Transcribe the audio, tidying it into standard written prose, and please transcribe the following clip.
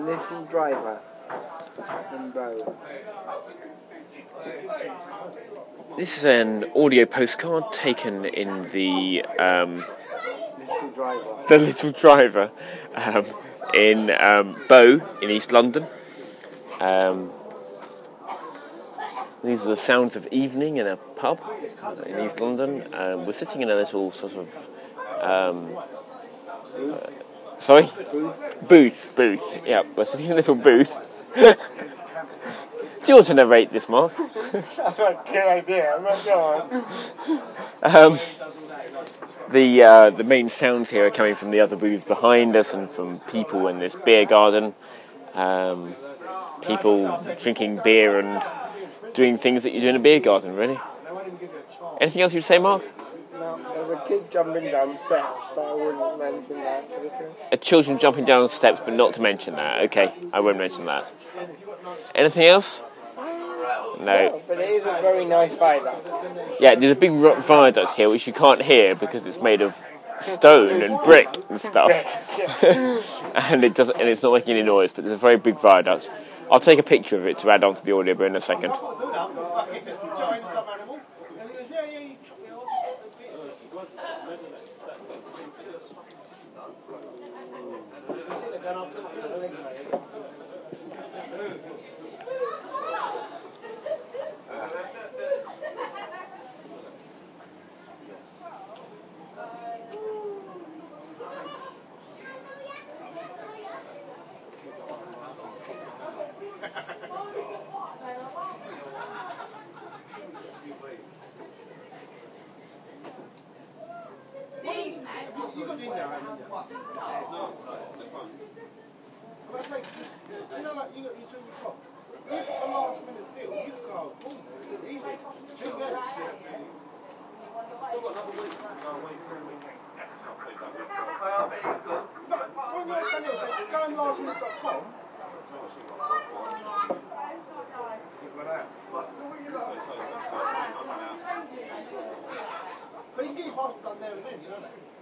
Little Driver in Bow. This is an audio postcard taken in the Little Driver in Bow in East London. These are the sounds of evening in a pub in East London. We're sitting in a little sort of sorry? Booth. Yeah, we're sitting in a little booth. Do you want to narrate this, Mark? That's a good idea. I'm not going. The main sounds here are coming from the other booths behind us and from people in this beer garden. People drinking beer and doing things that you do in a beer garden, really. Anything else you'd say, Mark? No, there's a kid jumping down steps, so I wouldn't mention that. Children jumping down steps, but not to mention that. Okay, I won't mention that. Anything else? No, but it is a very nice viaduct. Yeah, there's a big viaduct here which you can't hear because it's made of stone and brick and stuff, and it's not making any noise. But there's a very big viaduct. I'll take a picture of it to add on to the audio in a second. But you keep on done there and then, you know that?